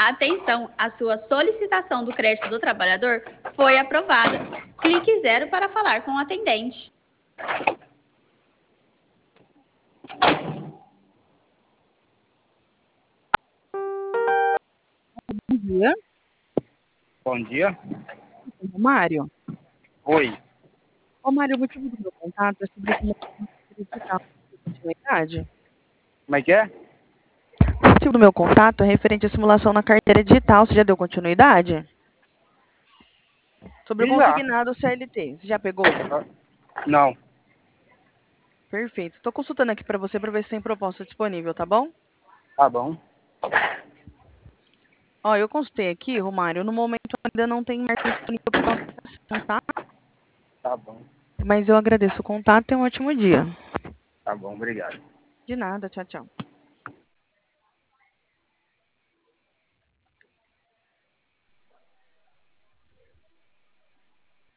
Atenção, a sua solicitação do crédito do trabalhador foi aprovada. Clique 0 para falar com o atendente. Bom dia. Bom dia. Mário. Oi. Ô, Mário, o motivo do meu contato é sobre como digital continuidade. Como é que é? O motivo do meu contato é referente à simulação na carteira digital. Você já deu continuidade? Sobre o E já? consignado CLT. Você já pegou? Não. Perfeito. Estou consultando aqui para você para ver se tem proposta disponível, tá bom? Tá bom. Ó, eu consultei aqui, Romário, no momento ainda não tem marca disponível para nossa aplicação, tá? Tá bom. Mas eu agradeço o contato e um ótimo dia. Tá bom, obrigado. De nada, tchau, tchau.